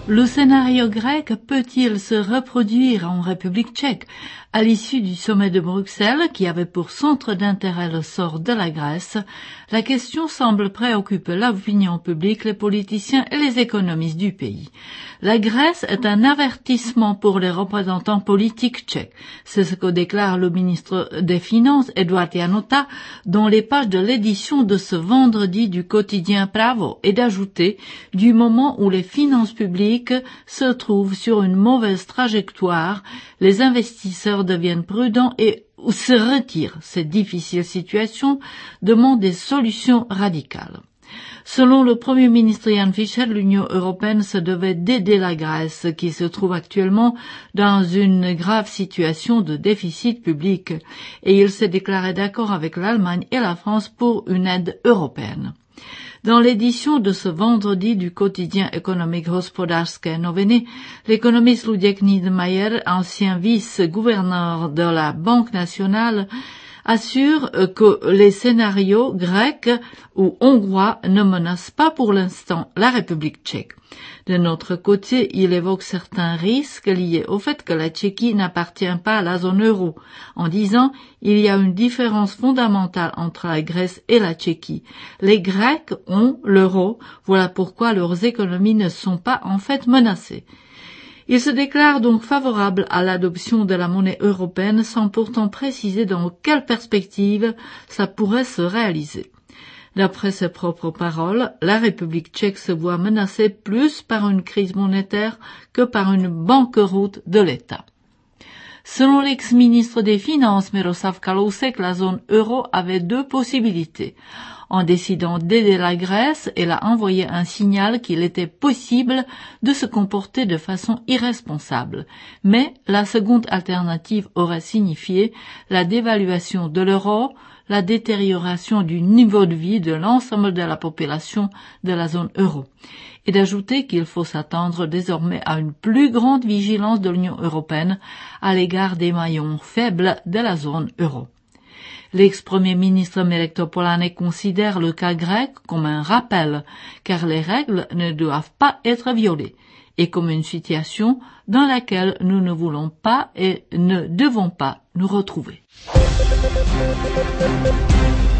Le scénario grec peut-il se reproduire en République tchèque? À l'issue du sommet de Bruxelles, qui avait pour centre d'intérêt le sort de la Grèce, la question semble préoccuper l'opinion publique, les politiciens et les économistes du pays. La Grèce est un avertissement pour les représentants politiques tchèques. C'est ce que déclare le ministre des Finances, Eduard Janota, dans les pages de l'édition de ce vendredi du quotidien Pravo, et d'ajouter, du moment où les finances publiques se trouvent sur une mauvaise trajectoire, les investisseurs deviennent prudents et se retirent. Cette difficile situation demande des solutions radicales. Selon le Premier ministre Jan Fischer, l'Union européenne se devait d'aider la Grèce, qui se trouve actuellement dans une grave situation de déficit public, et il s'est déclaré d'accord avec l'Allemagne et la France pour une aide européenne. Dans l'édition de ce vendredi du quotidien économique Hospodářské noviny, l'économiste Luděk Niedermayer, ancien vice-gouverneur de la Banque nationale, assure que les scénarios grecs ou hongrois ne menacent pas pour l'instant la République tchèque. De notre côté, il évoque certains risques liés au fait que la Tchéquie n'appartient pas à la zone euro, en disant il y a une différence fondamentale entre la Grèce et la Tchéquie. Les Grecs ont l'euro, voilà pourquoi leurs économies ne sont pas en fait menacées. Il se déclare donc favorable à l'adoption de la monnaie européenne sans pourtant préciser dans quelle perspective ça pourrait se réaliser. D'après ses propres paroles, la République tchèque se voit menacée plus par une crise monétaire que par une banqueroute de l'État. Selon l'ex-ministre des Finances Miroslav Kalousek, la zone euro avait deux possibilités. En décidant d'aider la Grèce, elle a envoyé un signal qu'il était possible de se comporter de façon irresponsable. Mais la seconde alternative aurait signifié la dévaluation de l'euro, la détérioration du niveau de vie de l'ensemble de la population de la zone euro. Et d'ajouter qu'il faut s'attendre désormais à une plus grande vigilance de l'Union européenne à l'égard des maillons faibles de la zone euro. L'ex-premier ministre Mirek Topolánek considère le cas grec comme un rappel, car les règles ne doivent pas être violées, et comme une situation dans laquelle nous ne voulons pas et ne devons pas nous retrouver.